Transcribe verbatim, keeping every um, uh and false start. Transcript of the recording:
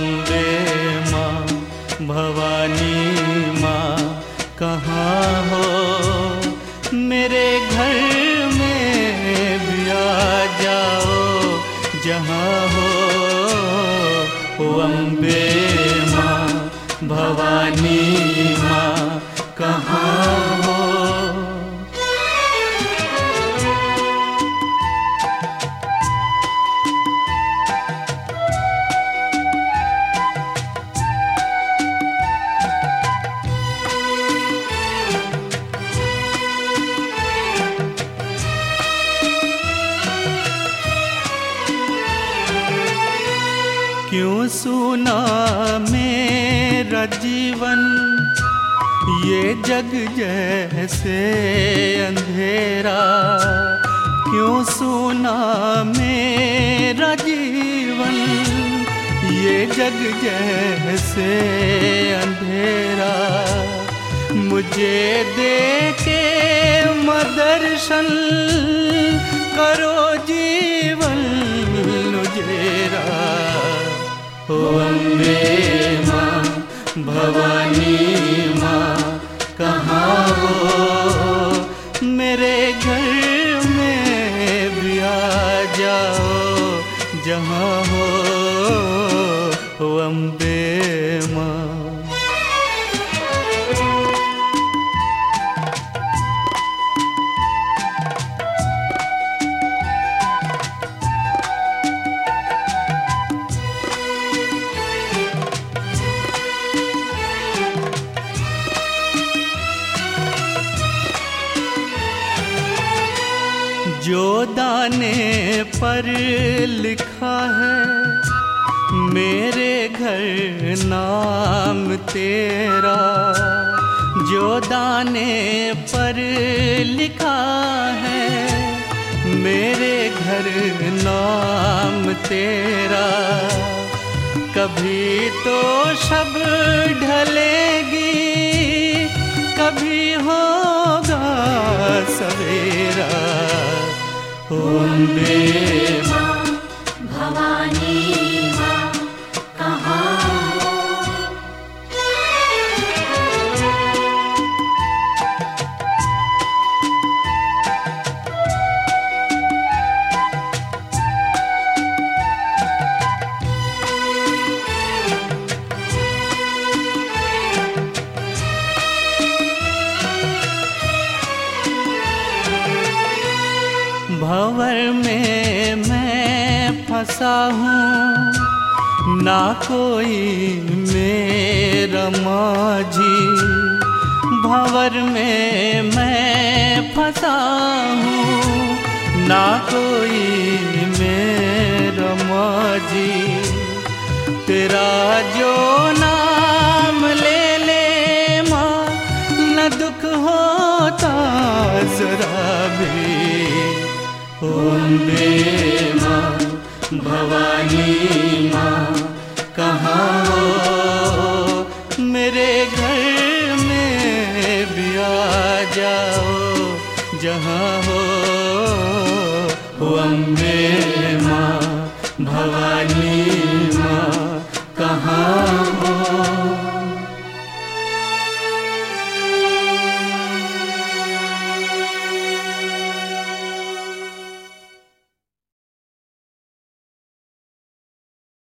अम्बे माँ भवानी माँ कहाँ हो, मेरे घर में भी आ जाओ जहाँ हो। ओ अम्बे माँ भवानी माँ कहाँ हो। क्यों सुना मेरा जीवन ये जग जैसे अंधेरा, क्यों सुना मेरा जीवन ये जग जैसे अंधेरा। मुझे देके मदर्शन करो जीवन उजेरा। ओ अम्बे माँ भवानी माँ कहाँ हो, मेरे घर में भी आ जाओ जहाँ हो। ओ अम्बे माँ। जो दाने पर लिखा है मेरे घर नाम तेरा, जो दाने पर लिखा है मेरे घर नाम तेरा। कभी तो शब ढलेगी कभी होगा सवेरा। ओ अम्बे माँ भवानी माँ कहाँ हो। भंवर में मैं फंसा हूँ ना कोई मेरा माझी। भंवर में मैं फंसा हूँ ना कोई मेरा माझी। तेरा जो नाम ले ले माँ न दुख होता जरा भी। ओ अम्बे माँ भवानी माँ कहाँ हो, मेरे घर में भी आ जाओ जहाँ हो। ओ अम्बे माँ भवानी